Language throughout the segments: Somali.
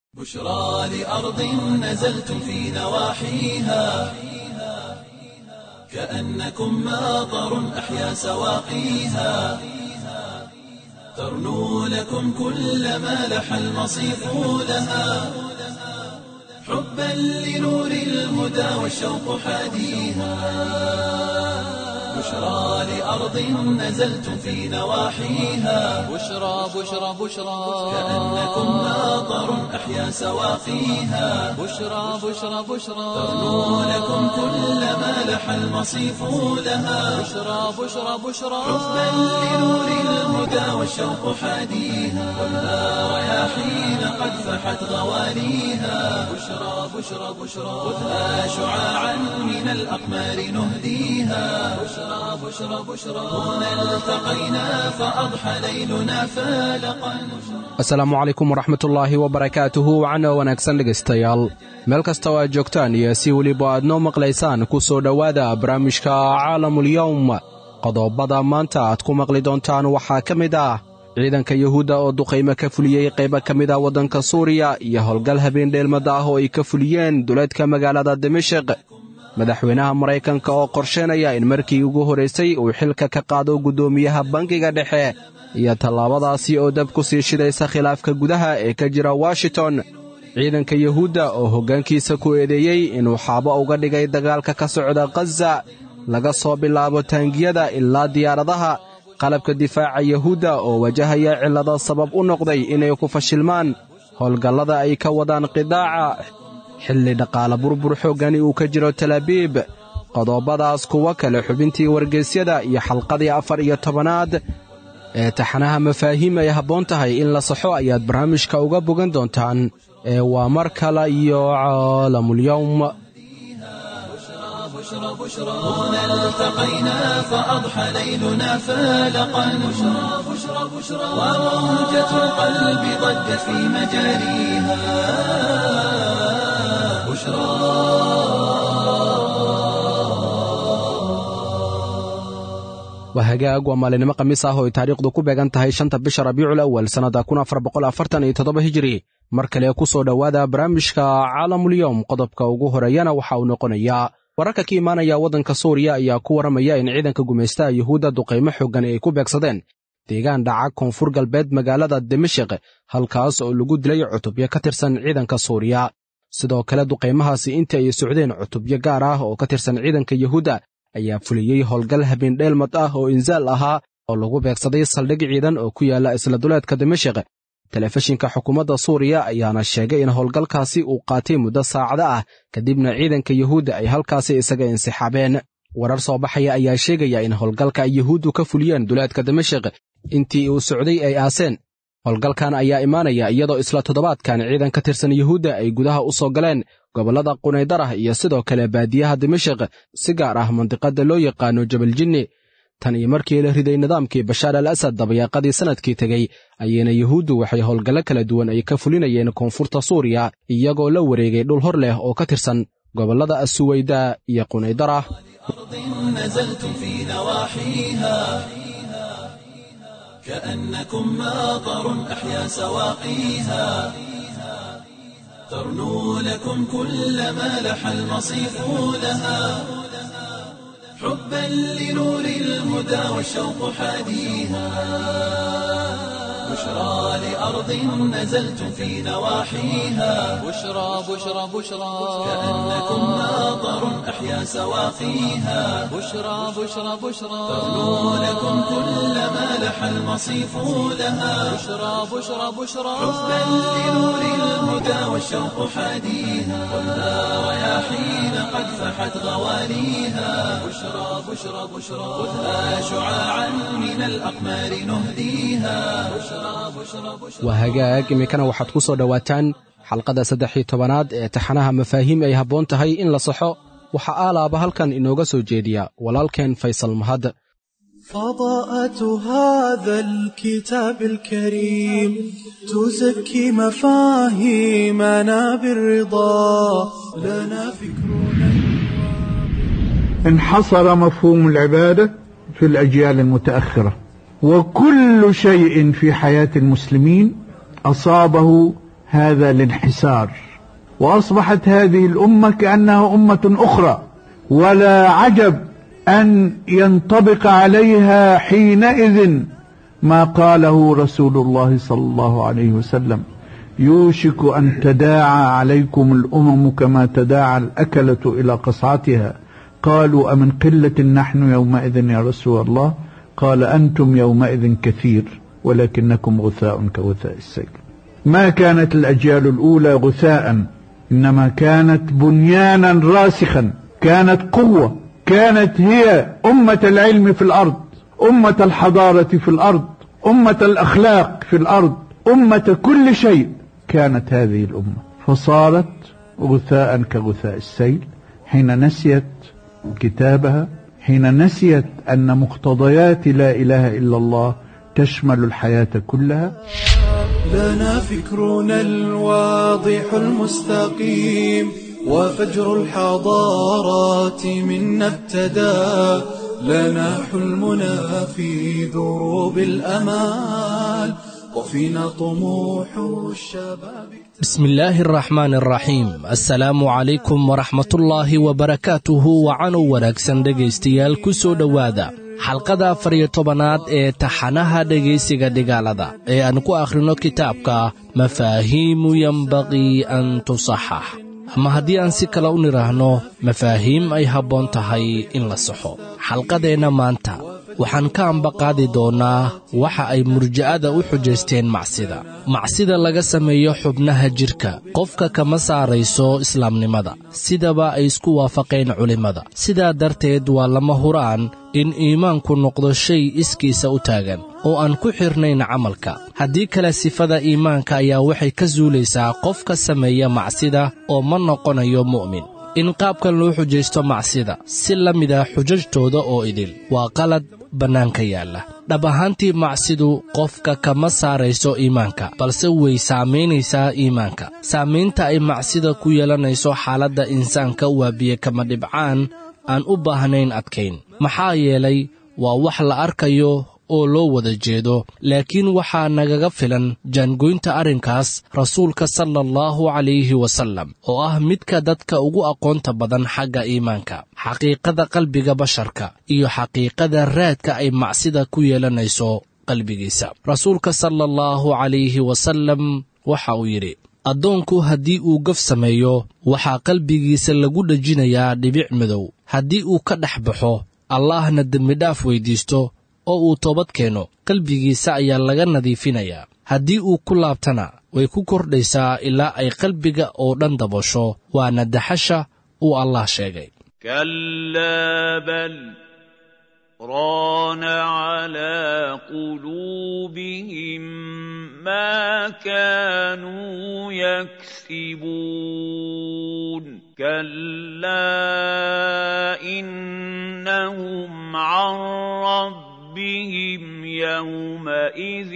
بشرى لأرض نزلتم في نواحيها كأنكم ماطر أحيا سواقيها ترنو لكم كل ما لح المصيف لها حبا لنور الهدى والشوق حاديها بشرى لأرض نزلتم في نواحيها بشرى كأنكم ماطر أحيا سواقيها بشرى ترنو لكم كل ما لح المصيف لها بشرى حبا لنور الهدى والشوق حاديها والنار رياحين قد فحت غواليها بشرى خذها شعاعا من الأقمار نهديها بشرى هنا التقينا فأضحى ليلنا فالقا. asalaamu calaykum waraxmatullaahi wabarakaatuhu wacana wanaagsan dhegaystayaal meel kasta oo aad joogtaan iyo si weliba aad noo maqlaysaan ku soo dhowaada barnaamijka caalamulyowm qodobada maanta aad ku maqli doontaan waxaa ka mid ah ciidanka yuhuudda oo duqaymo ka fuliyey qaybo ka mid ah waddanka suuriya iyo howlgal habeen dheelmada ah oo ay ka fuliyeen duleedka magaalada dimashik madaxweynaha maraykanka oo qorsheynaya in markii ugu horraysay uu xilka ka qaado guddoomiyaha bangiga dhexe iyo tallaabadaasi oo dab ku sii shidaysa khilaafka gudaha ee ka jira washington ciidanka yuhuudda oo hoggaankiisa ku eedeeyey inuu xaabo uga dhigay dagaalka ka socda khaza laga soo bilaabo taangiyada ilaa diyaaradaha qalabka difaaca yuhuudda oo wajahaya cillado sabab u noqday inay ku fashilmaan howlgallada ay ka wadaan qidaaca xilli dhaqaale burbur xooggani uu ka jiro talaabiib qodobadaas kuwa kale xubintii wargeysyada iyo xalqadii 14aad ee taxanaha mafaahiim ay habboon tahay in la saxo ayaad barnaamijka uga bogan doontaan ee waa mar kale iyo caalamulyowm بشرى هنا التقينا فأضحى ليلنا فالقا بشرى وموجة القلب ضجت في مجاريها waa hagaag waa maalinimo khamiis ah oo ay taariikhdu ku beegan tahay 5 bisha rabiicul awal sannada 1447 hijri mar kale ku soo dhowaada barnaamijka caalamulyowm qodobka ugu horeeyana waxa uu noqonayaa wararka ka imaanaya waddanka suuriya ayaa ku waramaya in ciidanka gumaystaha yuhuudda duqaymo xooggan ay ku beegsadeen deegaan dhaca koonfur galbeed magaalada dimashik halkaas oo lagu dilay cutubyo ka tirsan ciidanka suuriya sidoo kale duqaymahaasi intii ay socdeen cutubyo gaar ah oo ka tirsan ciidanka yuhuudda ayaa fuliyey howlgal habeen dheelmad ah oo insaal ahaa oo lagu beegsaday saldhig ciidan oo ku yaala isla duleedka dimashik telefishinka xukuumadda suuriya ayaana sheegay in howlgalkaasi uu qaatay muddo saacado ah kadibna ciidanka yuhuudda ay halkaasi isaga insixaabeen warar soo baxaya ayaa sheegaya in howlgalka ay yuhuuddu ka fuliyeen duleedka dimashik intii uu socday ay aaseen howlgalkan ayaa imaanaya iyadoo isla toddobaadkan ciidan ka tirsan yuhuudda ay gudaha u soo galeen gobollada qunaydarah iyo sidoo kale baadiyaha dimashik si gaar ah mandiqadda loo yaqaano jabaljinni tan iyo markii la riday nidaamkii bashaar al asad dabayaaqadii sannadkii tegey ayayna yuhuuddu waxay howlgallo kala duwan ay ka fulinayeen koonfurta suuriya iyagoo la wareegay dhul hor leh oo ka tirsan gobollada asuwayda iyo qunaydarah كأنكم ماطر أحيا سواقيها ترنو لكم كل ما لح المصيف لها حبا لنور الهدى والشوق حاديها بشرى لأرض نزلتم في نواحيها بشرى كأنكم ماطر أحيا سواقيها بشرى ترنو لكم كل ما لح المصيف لها بشرى حبا لنور الهدى والشوق حاديها والنار رياحين قد فحت غواليها بشرى خذها شعاعا من الأقمار نهديها waa hagaag iminkana waxaad ku soo dhowaataan xalqadda 13aad ee taxanaha mafaahiim ay habboon tahay in la saxo waxaa aalaaba halkan inooga soo jeediya walaalkeen faysal mahad فضاءة هذا الكتاب الكريم تزكي مفاهيمنا بالرضا لنا فكرنا انحصر مفهوم العبادة في الأجيال المتأخرة وكل شيء في حياة المسلمين أصابه هذا الانحسار، وأصبحت هذه الأمة كأنها أمة أخرى، ولا عجب أن ينطبق عليها حينئذ ما قاله رسول الله صلى الله عليه وسلم: يوشك أن تداعى عليكم الأمم كما تداعى الأكلة إلى قصعتها. قالوا: أمن قلة نحن يومئذ يا رسول الله؟ قال: أنتم يومئذ كثير ولكنكم غثاء كغثاء السيل. ما كانت الأجيال الأولى غثاء، إنما كانت بنيانا راسخا، كانت قوة، كانت هي أمة العلم في الأرض، أمة الحضارة في الأرض، أمة الأخلاق في الأرض، أمة كل شيء كانت هذه الأمة، فصارت غثاء كغثاء السيل حين نسيت كتابها، حين نسيت أن مقتضيات لا إله إلا الله تشمل الحياة كلها. لنا فكرنا الواضح المستقيم، وفجر الحضارات منا ابتدى، لنا حلمنا في دروب الأمال، وفينا طموح الشباب. بسم الله الرحمن الرحيم. السلام عليكم ورحمة الله وبركاته. وعنو wanaagsan dhegaystayaal ku soo dhowaada xalqada 14aad ee taxanaha dhegaysiga dhigaalada ee aan ku akhrino kitaabka mafaahiimu yanbaqii an tusaxax, ama haddii aan si kale u niraahno mafaahiim ay habboon tahay in la saxo. xalqadeenna maanta waxaan ka ambaqaadi doonnaa waxa ay murji'ada u xujaysteen macsida laga sameeyo xubnaha jidhka qofka kama saarayso islaamnimada, sidaba ay isku waafaqeen culimmada. sidaa darteed waa lama huraan in iimaanku noqdo shay iskiisa u taagan oo aan ku xirnayn camalka. haddii kale sifada iimaanka ayaa waxay ka suulaysaa qofka sameeya macsida oo ma noqonayo mu'min. in qaabkan loo xujaysto macsida si la mida xujajtooda oo idil waa qalad bannaanka yaalla. dhab ahaantii macsidu qofka kama saarayso iimaanka, balse way saamaynaysaa iimaanka. saamaynta ay macsida ku yeelanayso xaaladda insaanka waa biyo kama dhibcaan aan u baahnayn adkayn, maxaa yeelay waa wax la arkayo oo loo wada jeedo. laakiin waxaa nagaga filan jaangoynta arrinkaas rasuulka sallallahu calayhi wasallam oo ah midka dadka ugu aqoonta badan xagga iimaanka, xaqiiqada qalbiga basharka iyo xaqiiqada raadka ay macsida ku yeelanayso qalbigiisa. rasuulka sallallahu calayhi wasallam waxa uu yidhi: addoonku haddii uu gaf sameeyo waxaa qalbigiisa lagu dhejinayaa dhibic madow. haddii uu ka dhex baxo allaahna dembidhaaf weyddiisto oo uu toobad keeno, qalbigiisa ayaa laga nadiifinayaa. haddii uu ku laabtana way ku kordhaysaa ilaa ay qalbiga oo dhan dabasho, waana daxasha uu allah sheegay. كلا بل ران على قلوبهم ما كانوا يكسبون كلا إنهم عن ربهم يومئذ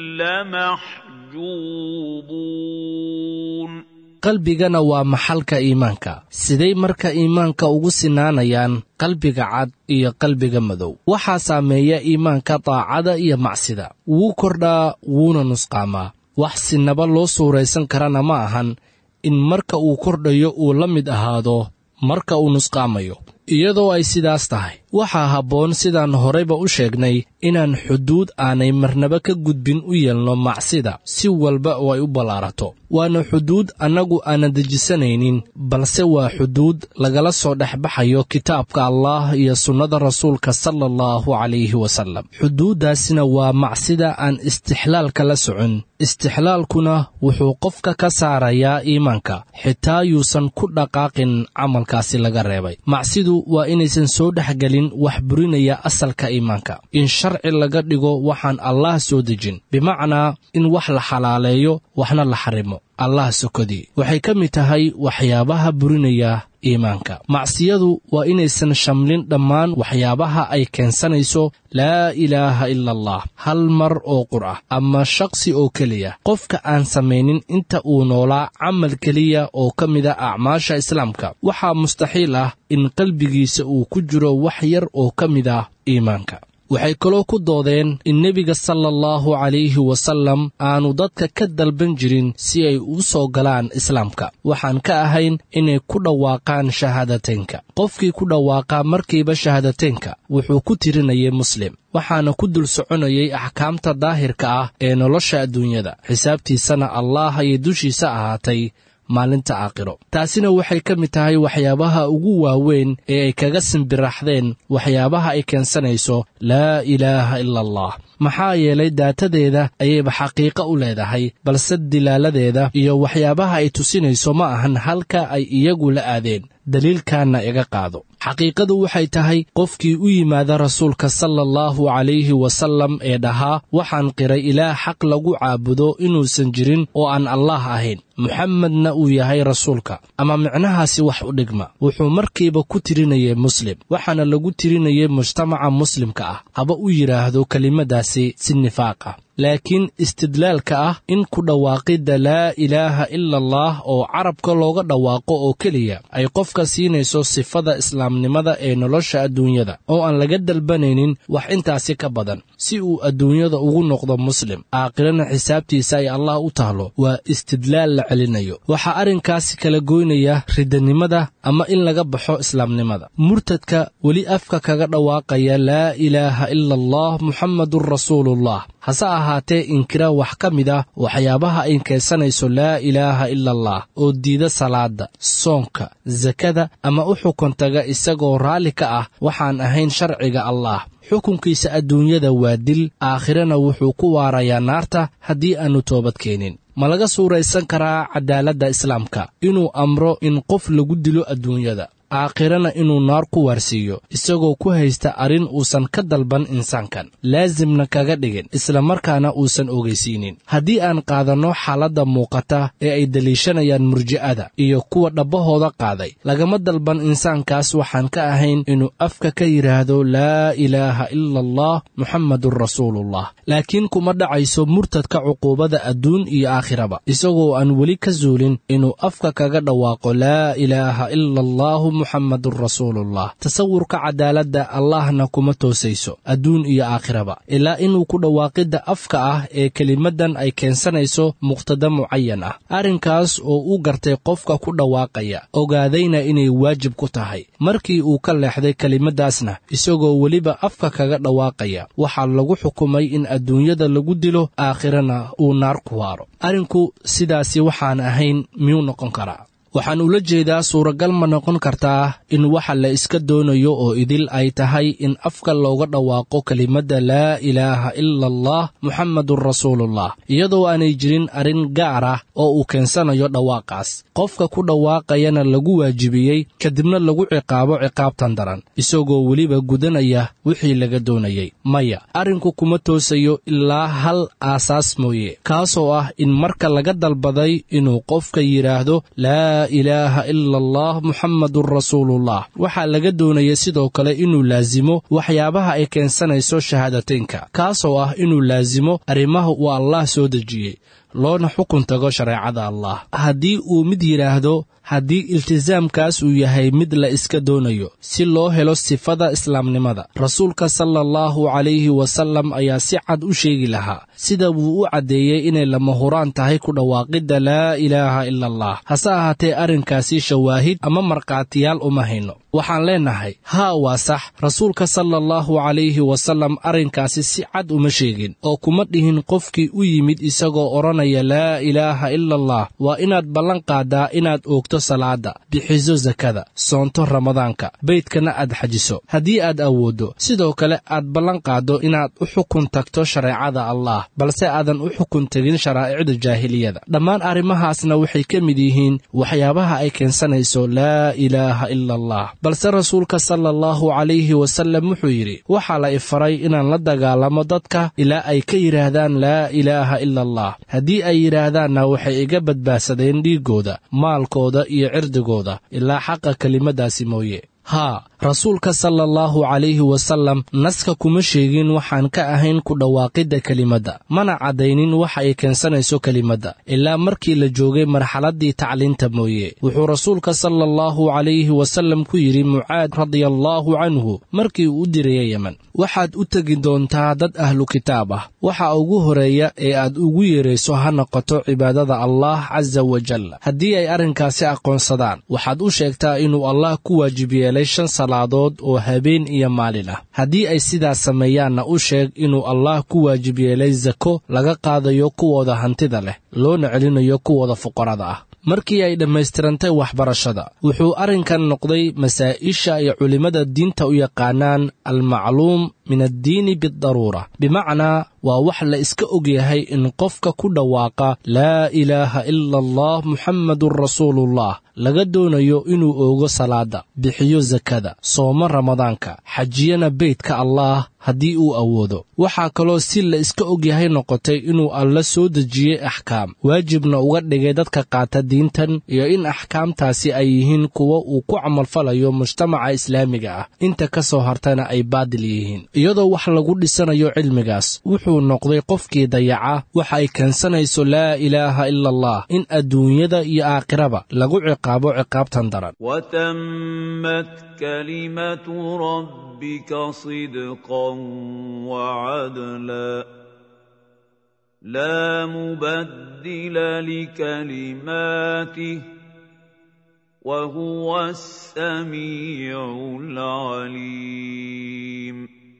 لمحجوبون. qalbigana waa maxalka iimaanka. siday marka iimaanka ugu sinaanayaan qalbiga cad iyo qalbiga madow? waxaa saameeya iimaanka daacada iyo macsida. wuu kordhaa wuuna nusqaamaa. wax sinaba loo suuraysan karana ma ahan in marka uu kordhayo uu la mid ahaado marka uu nusqaamayo. iyadoo ay sidaas tahay, waxaa habboon sidaan horeyba u sheegnay inaan xuduud aanay marnaba ka gudbin u yeelno macsida si walba oo ay u ballaarato. waana xuduud annagu aanan dejisanaynin, balse waa xuduud lagala soo dhex baxayo kitaabka allah iyo sunnada rasuulka sallallahu calayhi wasallam. xuduuddaasina waa macsida aan istixlaalka la socon. istixlaalkuna wuxuu qofka ka saarayaa iimaanka, xitaa yuusan ku dhaqaaqin camalkaasi laga reebay. macsidu waa inaysan soo dhexgelin wax burinaya asalka iimaanka. in sharci laga dhigo waxaan allah soo dejin, bimacnaa in wax la xalaaleeyo waxna la xarimo allah sokodii, waxay ka mid tahay waxyaabaha burinaya iimaanka. macsiyadu waa inaysan shamlin dhammaan waxyaabaha ay keensanayso laa ilaaha ila allah hal mar oo qur ah ama shaqsi oo keliya. qofka aan samaynin inta uu noolaa camal keliya oo ka mida acmaasha islaamka, waxaa mustaxiil ah in qalbigiisa uu ku jiro wax yar oo ka mid ah iimaanka. waxay kaloo ku doodeen in nebiga sala allahu calayhi wasallam aanu dadka ka dalban jirin si ay u soo galaan islaamka waxaan ka ahayn inay ku dhawaaqaan shahaadateynka qofkii ku dhawaaqaa markiiba shahaadateynka wuxuu ku tirinayay muslim waxaana ku dul soconayay axkaamta daahirka ah ee nolosha adduunyada xisaabtiisana allah ayay dushiisa ahaatay maalinta aakhiro taasina waxay ka mid tahay waxyaabaha ugu waaweyn ee ay kaga simbiraxdeen waxyaabaha ay keensanayso laa ilaaha ila allah maxaa yeelay daatadeeda ayayba xaqiiqo u leedahay balse dilaaladeeda iyo waxyaabaha ay tusinayso ma ahan halka ay iyagu la aadeen daliilkaana iga qaado xaqiiqadu waxay tahay qofkii u yimaada rasuulka sala allahu calayhi wasallam ee dhahaa waxaan qiray ilaah xaq lagu caabudo inuusan jirin oo aan allaah ahayn muxamedna uu yahay rasuulka ama micnahaasi wax u dhigma wuxuu markiiba ku tirinayay muslim waxaana lagu tirinayay mujtamaca muslimka ah haba u yidhaahdo kelimadaasi si nifaaq ah laakiin istidlaalka ah in ku dhawaaqidda laa ilaaha ila allah oo carabka looga dhawaaqo oo keliya ay qofka siinayso sifada islaamnimada ee nolosha adduunyada oo aan laga dalbanaynin wax intaasi ka badan si uu adduunyada ugu noqdo muslim aakhirana xisaabtiisa ay allah u tahlo waa istidlaal la celinayo waxaa arrinkaasi kala goynaya ridanimada ama in laga baxo islaamnimada murtadka weli afka kaga dhawaaqaya laa ilaaha ila allah muxammadun rasuulullah hase ahaatee inkira wax ka mid ah waxyaabaha ay keensanayso laa ilaaha ila allah oo diida salaada soonka sakada ama u xukuntaga isagoo raalli ka ah waxaan ahayn sharciga allah xukunkiisa adduunyada waa dil aakhirana wuxuu ku waarayaa naarta haddii aanu toobad keenin ma laga suuraysan karaa cadaaladda islaamka inuu amro in qof lagu dilo adduunyada aakhirana inuu naar ku waarsiiyo isagoo ku haysta arrin uusan ka dalban insaankan laasimna kaga dhigin isla markaana uusan ogeysiinin haddii aan qaadanno xaaladda muuqata ee ay deliishanayaan murji'ada iyo kuwa dhabbahooda qaaday lagama dalban insaankaas waxaan ka ahayn inuu afka ka yidhaahdo laa ilaaha ila allah muxammadun rasuulullah laakiin kuma dhacayso murtadka cuquubada adduun iyo aakhiraba isagoo aan weli ka zuulin inuu afka kaga dhawaaqo laa ilaaha ila allahu muxammadun rasuulullah tasawurka cadaaladda allahna kuma toosayso adduun iyo aakhiraba ilaa inuu ku dhawaaqidda afka ah ee kelimaddan ay keensanayso muqtada mucayan ah arrinkaas oo u gartay qofka ku dhawaaqaya ogaadayna inay waajib ku tahay markii uu ka leexday kelimaddaasna isagoo weliba afka kaga dhawaaqaya waxaa lagu xukumay in adduunyada lagu dilo aakhirana uu naar ku waaro arrinku sidaasi waxaan ahayn miyuu noqon karaa waxaan ula jeedaa suuragal ma noqon kartaa in waxa la iska doonayo oo idil ay tahay in afka looga dhawaaqo kelimadda laa ilaaha ila allah muxammadun rasuulullah iyadoo aanay jirin arrin gaar ah oo uu keensanayo dhawaaqaas qofka ku dhawaaqayana lagu waajibiyey kadibna lagu ciqaabo ciqaabtan daran isagoo weliba gudanaya wixii laga doonayay maya arrinku kuma toosayo ilaa hal aasaas mooye kaasoo ah in marka laga dalbaday inuu qofka yidhaahdo laa ilaaha ila allah muxammadun rasuulullah waxaa laga doonaya sidoo kale inuu laasimo waxyaabaha ay keensanayso shahaadateynka kaasoo ah inuu laasimo arrimaha uu allah soo dejiyey loona xukun tago shareecada allah haddii uu mid yidhaahdo haddii iltisaamkaas uu yahay mid la iska doonayo si loo helo sifada islaamnimada rasuulka sala allahu calayhi wasallam ayaa si cad u sheegi lahaa sida wuu u caddeeyey inay lama huraan tahay ku dhawaaqidda laa ilaaha ila allah hase ahaatee arrinkaasi shawaahid ama markhaatiyaal uma hayno waxaan leennahay haa waa sax rasuulka sala allahu calayhi wasallam arrinkaasi si cad uma sheegin oo kuma dhihin qofkii u yimid isagoo odhanaya laa ilaaha ila allah waa inaad ballan qaaddaa inaad oogto salaada bixiso sakada soonto ramadaanka beydkana aad xajiso haddii aad awooddo sidoo kale aad ballan qaaddo inaad u xukun tagto shareecada allah balse aadan u xukun tegin sharaa'icda jaahiliyada dhammaan arrimahaasna waxay ka mid yihiin waxyaabaha ay keensanayso laa ilaaha ila allah balse rasuulka sala allahu calayhi wasallam wuxuu yidhi waxaa la ifaray inaan la dagaalamo dadka ilaa ay ka yidhaahdaan laa ilaaha ila allah haddii ay yidhaahdaanna waxay iga badbaadsadeen dhiiggooda maalkooda iyo cirdigooda ilaa xaqa kelimaddaasi mooye haa, rasuulka sala allahu calayhi wasallam naska kuma sheegin waxaan ka ahayn ku dhawaaqidda kelimadda, mana caddaynin waxa ay keensanayso kelimadda, ilaa markii la joogay marxaladdii tacliinta mooye. wuxuu rasuulka sala allahu calayhi wasallam ku yidhi mucaad radiallaahu canhu markii uu u diraya yemen, waxaad u tegi doontaa dad ahlu kitaab ah. waxa ugu horeeya ee aad ugu yeerayso ha noqoto cibaadada allah casa wajal. haddii ay arrinkaasi aqoonsadaan, waxaad u sheegtaa inuu allah ku waajib yeelay 5 salaadood oo habeen iyo maalin ah. haddii ay sidaas sameeyaanna u sheeg inuu allah ku waajib yeelay sako laga qaadayo kuwooda hantida leh, loona celinayo kuwooda fuqarada ah. markii ay dhammaystirantay waxbarashada, wuxuu arrinkan noqday masaa'isha ay culimmada diinta u yaqaanaan almacluum min addiini bidaruura, bimacnaa waa wax la iska og yahay in qofka ku dhawaaqa laa ilaaha ila allah muxammadun rasuulullah laga doonayo inuu oogo salaada, bixiyo sakada, soomo ramadaanka, xajiyana beydka allaah haddii uu awoodo. waxaa kaloo si la iska og yahay noqotay inuu alla soo dejiyey axkaam, waajibna uga dhigay dadka qaata diintan, iyo in axkaamtaasi ay yihiin kuwa uu ku camalfalayo mujtamaca islaamiga ah, inta ka soo hartana ay baadil yihiin. iyadoo wax lagu dhisanayo cilmigaas, wuxuu noqday qofkii dayaca waxa ay keensanayso laa ilaaha ila allah in adduunyada iyo aakhiraba lagu ciqaabo ciqaabtan daran. وتمت كلمة ربك صدقا وعدلا لا مبدل لكلماته وهو السميع العليم.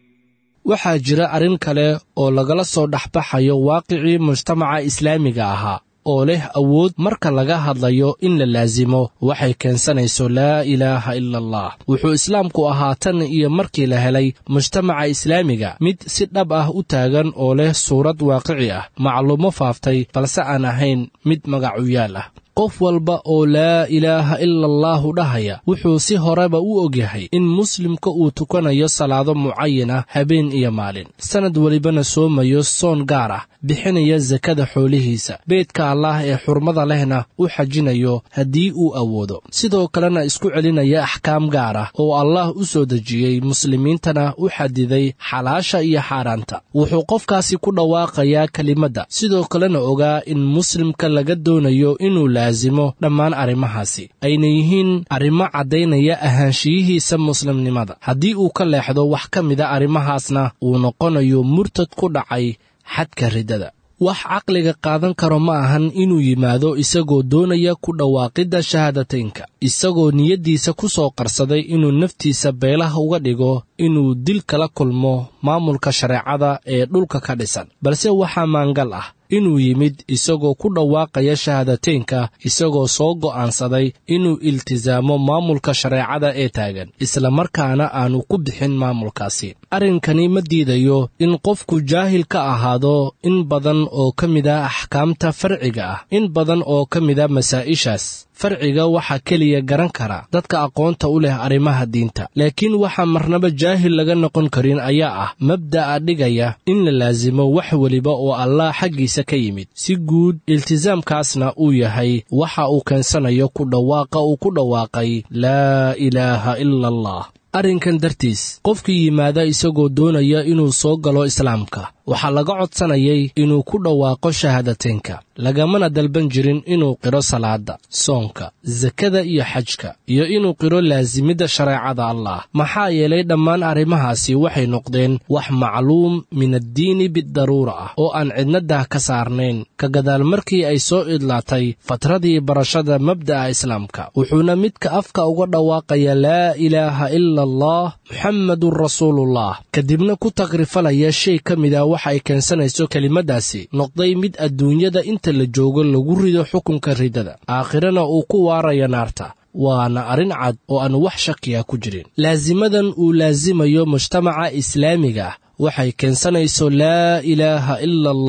waxaa jira arrin kale oo lagala soo dhexbaxayo waaqicii mujtamaca islaamiga ahaa oo leh awood marka laga hadlayo in la laasimo waxay keensanayso laa ilaaha ila allah. wuxuu islaamku ahaa tan iyo markii la helay mujtamaca islaamiga mid si dhab ah u taagan oo leh suurad waaqici ah, macluumo faaftay balse aan ahayn mid magacuyaal ah. qof walba oo laa ilaaha ila allaahu dhahaya wuxuu si horeba u ogyahay in muslimka uu tukanayo salaado mucayana habeen iyo maalin, sanad welibana soomayo soon gaar ah, bixinaya sakada xoolihiisa, beedka allaah ee xurmada lehna u xajinayo haddii uu awoodo, sidoo kalena isku celinaya axkaam gaar ah oo allaah u soo dejiyey, muslimiintana u xadiday xalaasha iyo xaaraanta. wuxuu qofkaasi ku dhawaaqayaa kelimadda, sidoo kalena ogaa in muslimka laga doonayo inuu laasimo dhammaan arrimahaasi, ayna yihiin arrimo caddaynaya ahaanshiyihiisa muslimnimada. haddii uu ka leexdo wax ka mida arrimahaasna, uu noqonayo murtad ku dhacay xadka riddada. wax caqliga qaadan karo ma ahan inuu yimaado isagoo doonaya ku dhawaaqidda shahaadateynka, isagoo niyaddiisa ku soo qarsaday inuu naftiisa beelaha uga dhigo inuu dil kala kulmo maamulka shareecada ee dhulka ka dhisan, balse waxaa maangal ah inuu yimid isagoo ku dhawaaqaya shahaadateynka, isagoo soo go'aansaday inuu iltisaamo maamulka shareecada ee taagan, isla markaana aanu ku bixin maamulkaasi. arrinkani ma diidayo in qofku jaahil ka ahaado in badan oo ka mida axkaamta farciga ah. in badan oo ka mida masaa'ishaas farciga waxaa keliya garan kara dadka aqoonta u leh arrimaha diinta, laakiin waxaa marnaba jaahil laga noqon karin ayaa ah mabda'a dhigaya in la laasimo wax weliba oo allah xaggiisa ka yimid. si guud, iltisaamkaasna uu yahay waxa uu keensanayo ku dhawaaqa uu ku dhawaaqay laa ilaaha ila allah. arrinkan dartiis, qofkii yimaada isagoo doonaya inuu soo galo islaamka, waxaa laga codsanayay inuu ku dhawaaqo shahaadateynka, lagamana dalban jirin inuu qiro salaada, soonka, sakada iyo xajka, iyo inuu qiro laasimidda shareecada allah. maxaa yeelay dhammaan arrimahaasi waxay noqdeen wax macluum min addiini bidaruura ah oo aan cidnadah ka saarnayn ka gadaal markii ay soo idlaatay fatradii barashada mabda'a islaamka. wuxuuna midka afka uga dhawaaqaya laa ilaaha ila allah muxammadun rasuulullah, kadibna ku takrifalaya shay ka mida waxa ay keensanayso kelimaddaasi, noqday mid adduunyada inta la joogo lagu rido xukunka riddada, aakhirana uu ku waaraya naarta. waana arrin cad oo aan wax shakiya ku jirin. laasimadan uu laasimayo mujtamaca islaamiga ah waxay keensanayso laa ilaaha ila allah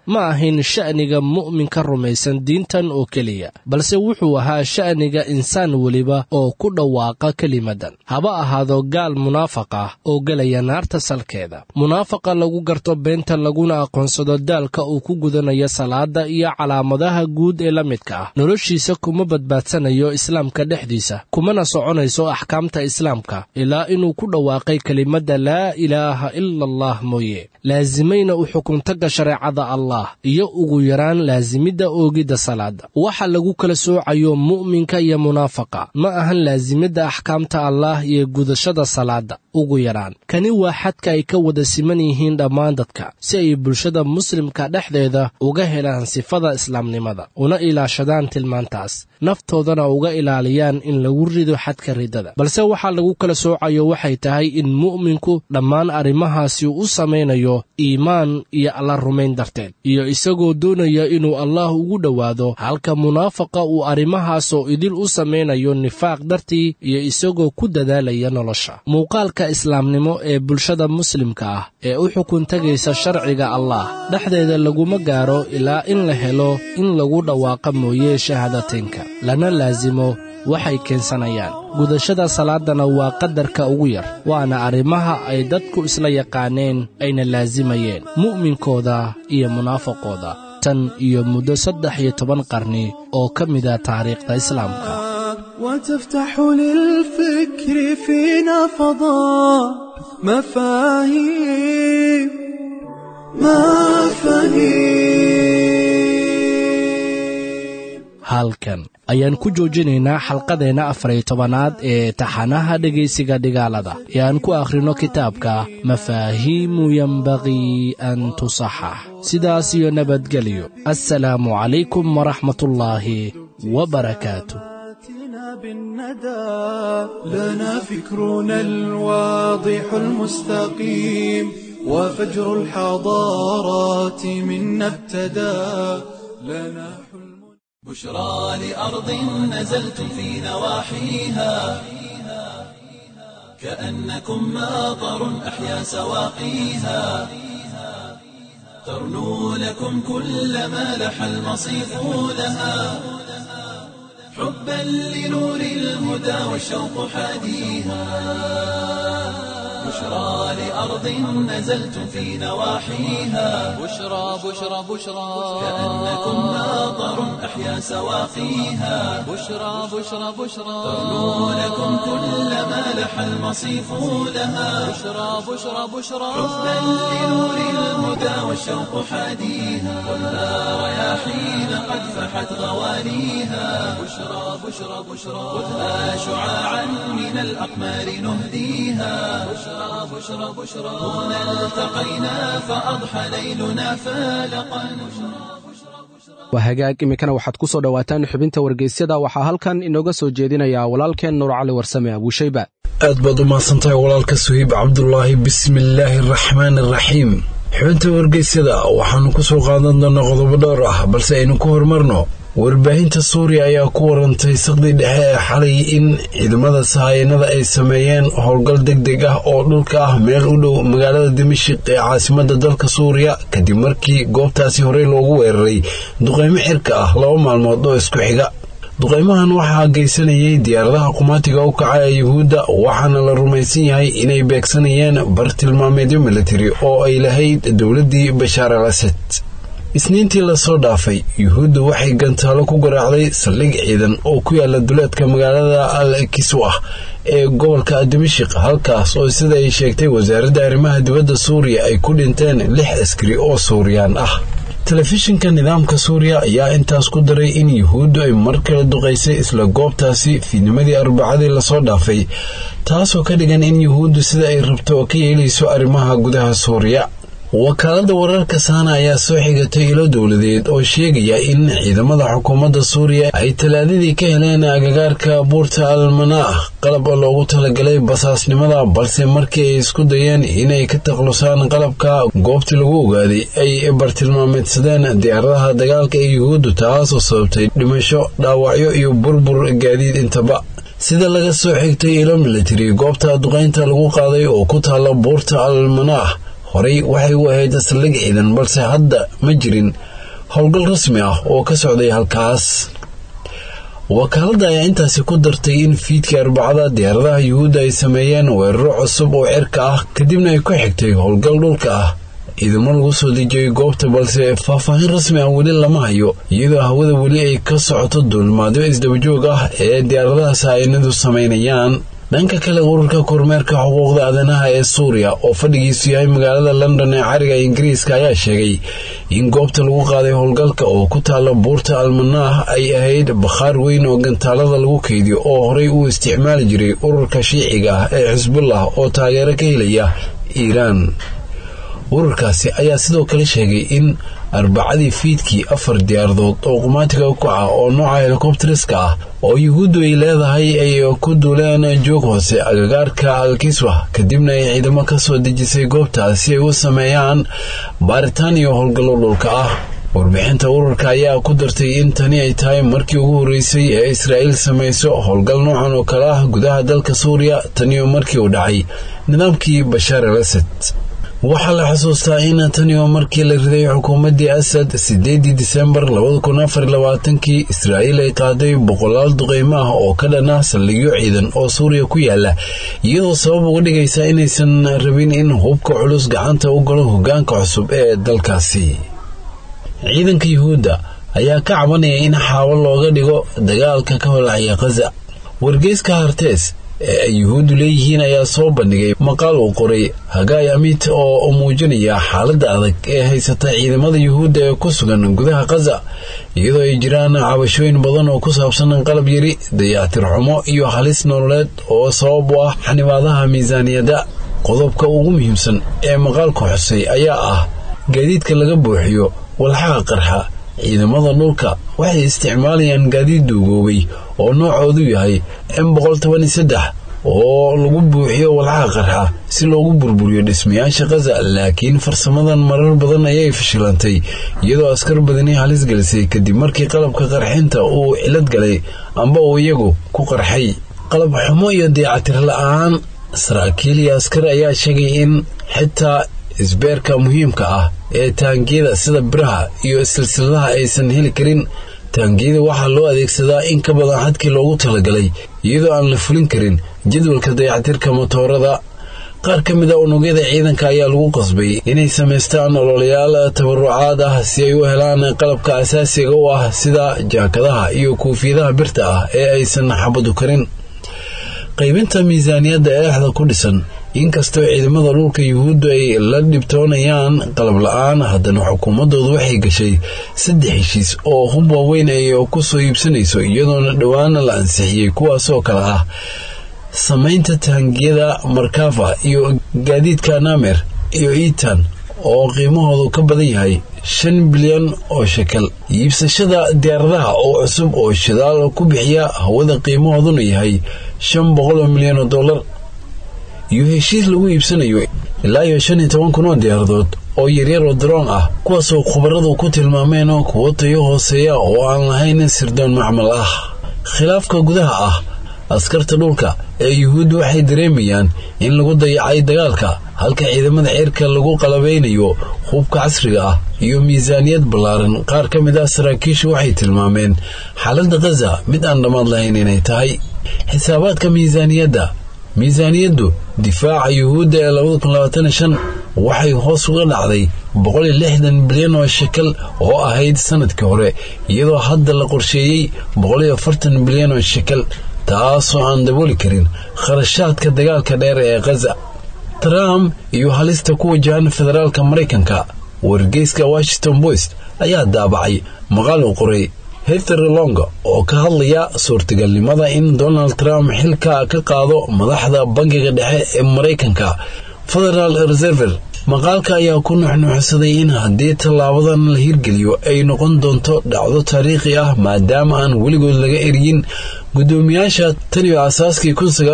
ma ahayn sha'niga mu'minka rumaysan diintan oo keliya, balse wuxuu ahaa sha'niga insaan weliba oo ku dhawaaqa kelimadan, haba ahaado gaal munaafiq ah oo gelaya naarta salkeeda. Munaafiqa lagu garto beenta laguna aqoonsado daalka uu ku gudanayo salaada iyo calaamadaha guud ee la midka ah. Noloshiisa kuma badbaadsanayo islaamka dhexdiisa, kumana soconayso axkaamta islaamka ilaa inuu ku dhawaaqay kelimada laa ilaaha ila allah mooye, laazimayna u xukuntaga shareecada allah iyo ugu yaraan laasimidda oogidda salaada. Waxa lagu kala soocayo mu'minka iyo munaafiqa ma ahan laasimidda axkaamta allah iyo gudashada salaada ugu yaraan. Kani waa xadka ay ka wada siman yihiin dhammaan dadka, si ay bulshada muslimka dhexdeeda uga helaan sifada islaamnimada, una ilaashadaan tilmaantaas, naftoodana uga ilaaliyaan in lagu rido xadka ridada. Balse waxaa lagu kala soocayo waxay tahay in mu'minku dhammaan arrimahaasi u samaynayo iimaan iyo alla rumayn darteed, iyo isagoo doonaya inuu allah ugu dhowaado, halka munaafiqa uu arrimahaasoo idil u samaynayo nifaaq dartii iyo isagoo ku dadaalaya nolosha. Muuqaalka islaamnimo ee bulshada muslimka ah ee u xukun tagaysa sharciga allah dhexdeeda laguma gaaro ilaa in la helo in lagu dhawaaqa mooye shahaadateynka, lana laasimo waxay keensanayaan. Gudashada salaadana waa qadarka ugu yar, waana arrimaha ay dadku isla yaqaaneen ayna laasimayeen mu'minkooda iyo munaafiqooda tan iyo muddo 13 qarni oo ka mid ah taariikhda islaamka. وتفتح للفكر فينا فضاء مفاهيم halkan ayaan ku joojinaynaa xalqadeena 14aad ee taxanaha dhegaysiga dhigaalada ee aan ku akhrino kitaabka mafaahiimu yanbagii an tusaxax. sidaas iyo nabadgelyo. assalaamu calaykum waraxmatullaahi wabarakaatu. بالندى لنا فكرنا الواضح المستقيم وفجر الحضارات منا ابتدى لنا حلم. بشرى لأرض نزلتم في نواحيها كأنكم ماطر أحيا سواقيها ترنو لكم كل ما لح المصيف لها حبا لنور الهدى والشوق حاديها بشرى لأرض نزلتم في نواحيها بشرى بشرى بشرى كأنكم ماطر أحيا سواقيها بشرى بشرى بشرى ترنو لكم كل ما لح المصيف لها بشرى بشرى بشرى حبا لنور الهدى والشوق حاديها خذها رياحين قد فحت غوانيها بشرى بشرى بشرى خذها شعاعا من الأقمار نهديها بشرى بشرى بشرى هنا التقينا فأضحى ليلنا فالقا. waa hagaag iminkana waxaad ku soo dhowaataan xubinta wargeysyada. waxaa halkan inooga soo jeedinayaa walaalkeen nuur cali warsame abuushayba. aad baad u mahadsantahay walaalka suhiib cabdulaahi. bismillaahi araxmaani araxiim. xubinta wargeysyada waxaanu ku soo qaadan doonaa qodobo dhowr ah, balse aynu ku horumarno. warbaahinta suuriya ayaa ku warantay saqdi dhexe ee xalay in ciidamada sahayanada ay sameeyeen howlgal degdeg ah oo dhulka ah meel u dhow magaalada dimashik ee caasimada dalka suuriya, kadib markii goobtaasi horey loogu weeraray duqeymo cirka ah 2 maalmood oo isku xiga. duqeymahan waxaa geysanayay diyaaradaha qumaatiga u kaca ee yuhuudda, waxaana la rumaysan yahay inay beegsanayeen bartilmaameedyo militari oo ay lahayd dowladdii bashaar al asad. isniintii lasoo dhaafay yuhuudda waxay gantaalo ku garaacday saldhig ciidan oo ku yaala duleedka magaalada al kiswa ee gobolka dimashik, halkaas oo sida ay sheegtay wasaaradda arrimaha dibadda suuriya ay ku dhinteen 6 askari oo suuriyaan ah. telefishinka nidaamka suuriya ayaa intaas ku daray in yuhuuddu ay mar kale duqaysay isla goobtaasi fiidnimadii arbacadii lasoo dhaafay, taasoo ka dhigan in yuhuuddu sida ay rabto oo ka yeelayso arrimaha gudaha suuriya. wakaalada wararka saana ayaa soo xigatay ilo dowladeed oo sheegaya in ciidamada xukuumadda suuriya ay talaadadii ka heleen agagaarka buurta almanaah qalab loogu talagalay basaasnimada, balse markii ay isku dayeen inay ka taklusaan qalabka goobtii lagu ogaaday ay bartilmaameedsadeen diyaaradaha dagaalka ee yuhuuddu, taasoo sababtay dhimasho, dhaawacyo iyo burbur gaadiid intaba. sida laga soo xigtay ilo militari, goobta duqaynta lagu qaaday oo ku taala buurta almanaah horey waxay u ahayd saldhig ciidan balse hadda ma jirin howlgal rasmi ah oo ka socday halkaas. wakaaladda ayaa intaasi ku dartay in fiidkii arbacada diyaaradaha yuhuudda ay sameeyeen weeraro cusub oo cirka ah kadibna ay ku xigtay howlgal dhulka ah ciidamo lagu soo dejiyey goobta, balse faahfaahin rasmi ah weli lama hayo, iyadoo hawada weli ay ka socoto duulimaadyo isdabajoog ah ee diyaaradaha sahaynadu samaynayaan. dhanka kale ururka kormeerka xuquuqda aadanaha ee suuriya oo fadhigiisu yahay magaalada london ee cariga ingiriiska ayaa sheegay in goobta lagu qaaday howlgalka oo ku taala buurta almanaah ay ahayd bakhaar weyn oo gantaalada lagu keydiyo oo horey u isticmaali jiray ururka shiiciga ah ee xisbullah oo taageero ka helaya iiraan. ururkaasi ayaa sidoo kale sheegay in arbacadii fiidkii 4 diyaaradood oo qumaatiga u kaca oo nooca helikobteriska ah oo yuhuuddu ay leedahay ay ku duuleen joog hoose agagaarka alkiswa, kadibna ay ciidamo ka soo dejisay goobtaas si ay u sameeyaan baaritaan iyo howlgallo dhulka ah. warbixinta ururka ayaa ku dartay in tani ay tahay markii ugu horeysay ee Israa'iil samayso howlgal noocan oo kale ah gudaha dalka Suuriya tani oo markii uu dhacay nidaamkii Bashar al-Assad. waxaa la xasuustaa in tani oo markii la riday xukuumaddii Assad 8 Diseembar 2024 Israa'iil ay qaaday boqolaal duqeymo ah oo ka dhan ah saldhigyo ciidan oo Suuriya ku yaala, iyadoo sabab uga dhigaysa inaysan rabin in hubka culus gacanta u galo hoggaanka cusub ee dalkaasi. ciidanka yuhuudda ayaa ka cabanaya in xaawal looga dhigo dagaalka ka holacaya Gaza. wargeyska Hartes ee ay yuhuuddu leeyihiin ayaa soo bandhigay maqaal uu qoray Hagay Amit oo muujinaya xaaladda adag ee haysata ciidamada yuhuudda ee ku sugan gudaha Gaza, iyadoo ay jiraan cabashooyin badan oo ku saabsan qalab yari, dayactir xumo iyo halis nololeed oo sabab u ah xanibaadaha miisaaniyadda. qodobka ugu muhiimsan ee maqaalku xusay ayaa ah gaadiidka laga buuxiyo walxaha qarxa. ciidamada dhulka waxay isticmaalayaan gaadiid duugoobay oo noocoodu yahay M113 oo lagu buuxiyo walxaha qarxa si loogu burburiyo dhismayaasha Gaza, laakiin farsamadan marar badan ayay fashilantay, iyadoo askar badani halis gelisay kadib markii qalabka qarxinta uu cilad galay amba uu iyagu ku qarxay. qalab xumo iyo dayactir la'aan. saraakiil iyo askar ayaa sheegay in xitaa isbeerka muhiimka ah ee taangiyada sida biraha iyo silsiladaha aysan heli karin. taangiyada waxaa loo adeegsadaa in ka badan xadkii loogu talagalay, iyadoo aan la fulin karin jadwalka dayactirka motoorada. qaar ka mid a unugyada ciidanka ayaa lagu qasbay inay samaystaan ololayaal tabarucaad ah si ay u helaan qalabka asaasiga u ah sida jaakadaha iyo koofiyadaha birta ah ee aysan xabadu karin. qaybinta miisaaniyadda eexda ku dhisan. inkastoo ciidamada dhulka yuhuuddu ay la dhibtoonayaan qalab la'aan, haddana xukuumaddoodu waxay gashay 3 heshiis oo hub waaweyn ay ku soo iibsanayso, iyadoona dhowaana la ansixiyey kuwaasoo kale ah samaynta taangiyada Markava iyo gaadiidka Namer iyo Itan oo qiimahoodu ka badan yahay 5 bilyan oo shekel. iibsashada diyaaradaha oo cusub oo shidaal ku bixiya hawada qiimahooduna yahay $500 milyan iyo heshiis lagu iibsanayo ilaa 15,000 oo diyaaradood oo yaryar oo drone ah, kuwaasoo khubaradu ku tilmaameen kuwo tayo hooseeya oo aan lahayn sirdoon macmal ah. khilaafka gudaha ah. askarta dhulka ee yuhuuddu waxay dareemayaan in lagu dayacay dagaalka, halka ciidamada cirka lagu qalabeynayo hubka casriga ah iyo miisaaniyad ballaaran. qaar ka mid ah saraakiishu waxay tilmaameen xaaladda Gaza mid aan dhammaad lahayn inay tahay. xisaabaadka miisaaniyaddu difaaca yuhuudda ee 2025 waxay hoos uga dhacday 160 bilyan oo shekel oo ahayd sanadkii hore, iyadoo hadda la qorsheeyey 140 bilyan oo shekel, taasoo aan dabooli karin kharashaadka dagaalka dheer ee Gaza. Trump iyo halista ku wajahan federaalka Mareykanka. wargeyska Washington Post ayaa daabacay maqaal uu qoray Heather Long oo ka hadlaya suurtagalnimada in Donald Trump xilka ka qaado madaxda bangiga dhexe ee Mareykanka, Federal Reserve. maqaalka ayaa ku nuuxnuuxsaday in haddii tallaabadan la hirgeliyo ay noqon doonto dhacdo taariikhi ah, maadaama aan weligood laga eryin gudoomiyaasha tan iyo aasaaskii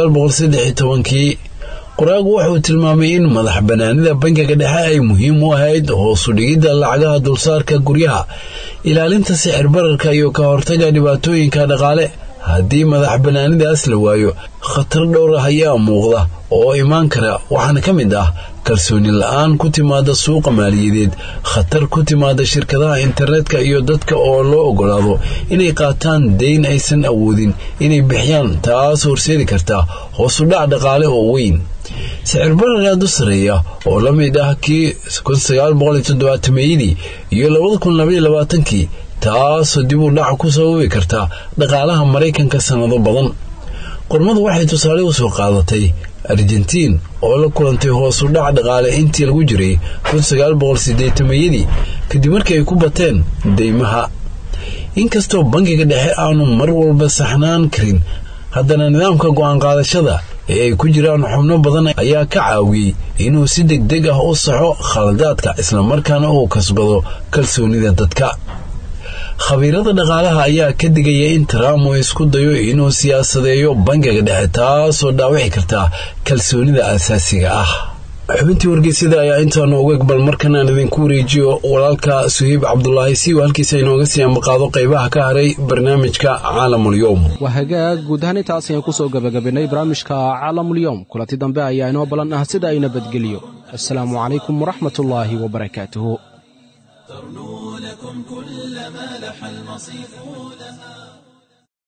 1913. qoraagu wuxuu tilmaamay in madax banaanida bangiga dhexe ay muhiim u ahayd hoos u dhigidda lacagaha dulsaarka guryaha, ilaalinta sicir bararka iyo ka hortagga dhibaatooyinka dhaqaale. haddii madax bannaanidaas la waayo khatar dhowr ah ayaa muuqda oo imaan kara waxaana ka mid ah kalsooni la'aan ku timaada suuqa maaliyadeed, khatar ku timaada shirkadaha internetka iyo dadka oo loo ogolaado inay qaataan dayn aysan awoodin inay bixiyaan, taas horseedi karta hoos u dhac dhaqaale oo weyn. sicir barar aad u sareeya oo la mid ah kii 1970 iyo 2022 taasoo dib u dhac ku sababi karta dhaqaalaha Mareykanka sanado badan. qormadu waxay tusaale u soo qaadatay Argentina oo la kulantay hoos u dhac dhaqaale intii lagu jiray 1980 kadib markii ay ku bateen deymaha. inkastoo bangiga dhexe aanu mar walba saxnaan karin, haddana nidaamka go'aan qaadashada ee ay ku jiraan xubno badan ayaa ka caawiyay inuu si degdeg ah u saxo khaladaadka isla markaana uu kasbado kalsoonida dadka. khabiirada dhaqaalaha ayaa ka digaya in Trump uu isku dayo inuu siyaasadeeyo bangiga dhexe, taasoo dhaawici karta kalsoonida asaasiga ah. xubintii wargeysada ayaa intaan uga aqbal markan aan idinku wareejiyo walaalka Suhayb Cabdullaahi si halkiisa inooga sii ambaqaado qaybaha ka haray barnaamijka Caalamul Yawm. wahagaag guud ahaan intaas ayaan kusoo gabagabaynay barnaamijka Caalamul Yawm. kulanti dambe ayaa inoo balan ah sida ay nabadgeliyo. assalaamu calaykum waraxmatullaahi wabarakaatuhu. ترنو لكم كل ما لح المصيف لها